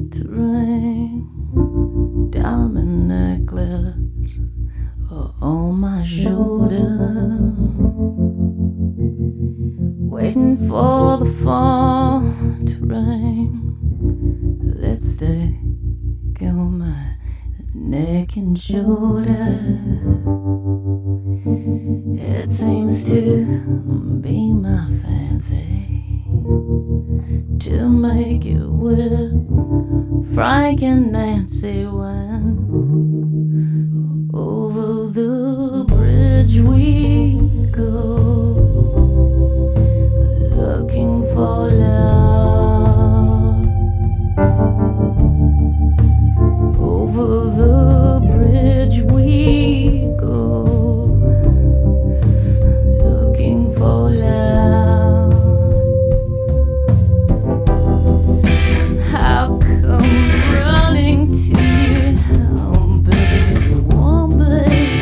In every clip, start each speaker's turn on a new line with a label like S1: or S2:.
S1: to ring. Diamond necklace on my shoulder, waiting for the phone to ring. Lipstick on my neck and shoulder. It seems to be my fancy to make it with Frank and Nancy when over the bridge we go, looking for love. Over the bridge we go, looking for love. How come running to you, oh baby, if you want me?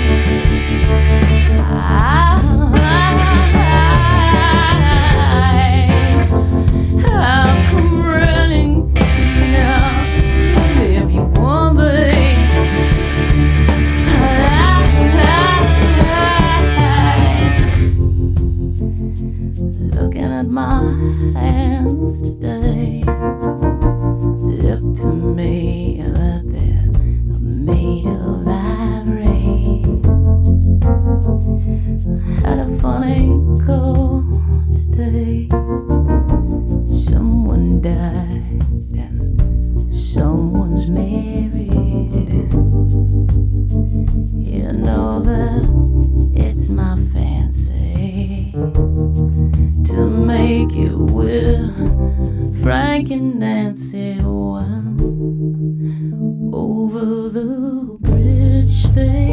S1: How come running to you now, baby, if you want me? Looking at my hands today, look to me that they're made of ivory. Had a funny call today. Someone died and someone's married. You know that it's my fancy to make it with Frank and Nancy one over the bridge there.